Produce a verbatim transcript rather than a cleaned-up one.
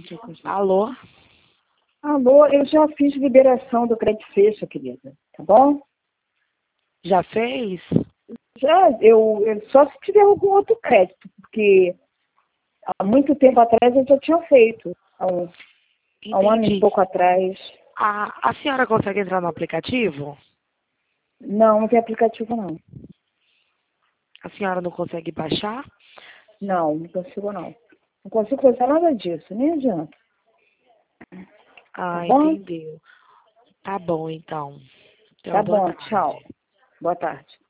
Alô? Alô, eu já fiz liberação do crédito fecha, querida. Tá bom? Já fez? Já, eu, eu só se tiver algum outro crédito, porque há muito tempo atrás eu já tinha feito. Há um, há um ano e pouco atrás. A, a senhora consegue entrar no aplicativo? Não, não tem aplicativo não. A senhora não consegue baixar? Não, não consigo não. Não consigo fazer nada disso, nem adianta. Ah, Tá bom? entendeu. Tá bom, então. Então, Tá boa bom, tarde. tchau. Boa tarde.